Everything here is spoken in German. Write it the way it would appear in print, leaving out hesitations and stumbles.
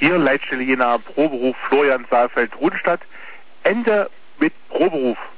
Hier Leitstelle Jena, Proberuf Florian Saalfeld Rudenstadt. Ende mit Proberuf.